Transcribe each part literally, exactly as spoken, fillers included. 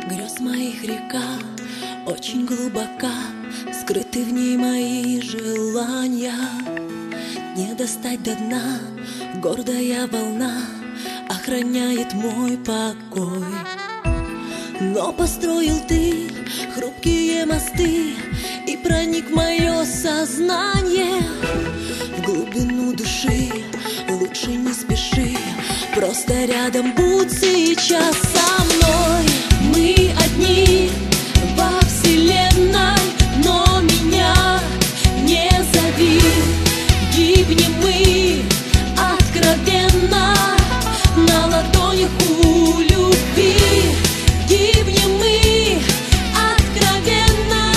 Грез моих река очень глубока, скрыты в ней мои желания. Не достать до дна, гордая волна охраняет мой покой. Но построил ты хрупкие мосты и проник в мое сознание. В глубину души лучше не спеши, просто рядом будь сейчас со мной. Мы одни во вселенной, но меня не зови. Гибнем мы откровенно на ладонях у любви. Гибнем мы откровенно.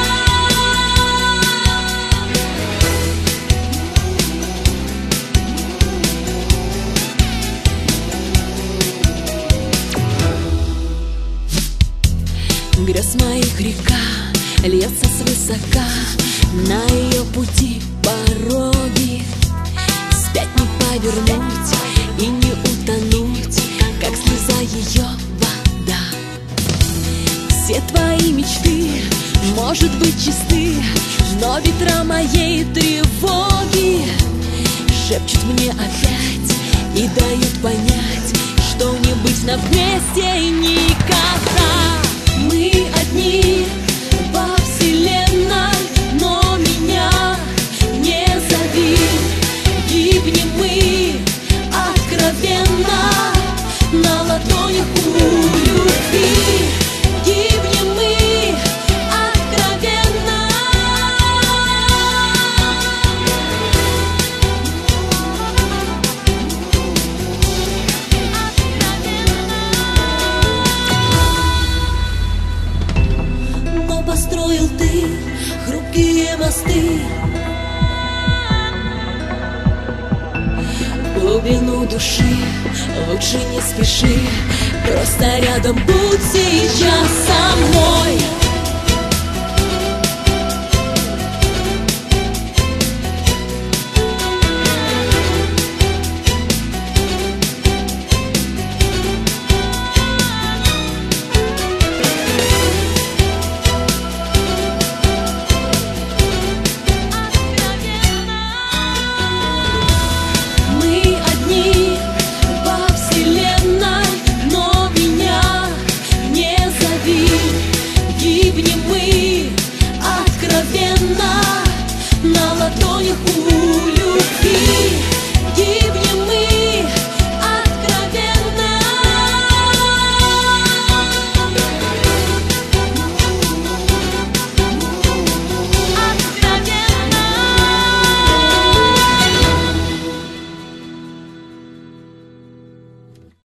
Грез моих река льется свысока на ее пути пороги. Спять не повернуть и не утонуть, как слеза ее вода. Все твои мечты, может быть, чисты, но ветра моей тревоги шепчут мне опять и дают понять, что не быть нам вместе никогда. Мы одни во вселенной, но меня не зови. Гибнем мы откровенно на ладонях у любви. Гибнем мы откровенно. Но построил ты хрупкие мосты, в глубину души лучше не спеши, просто рядом будь сейчас со мной.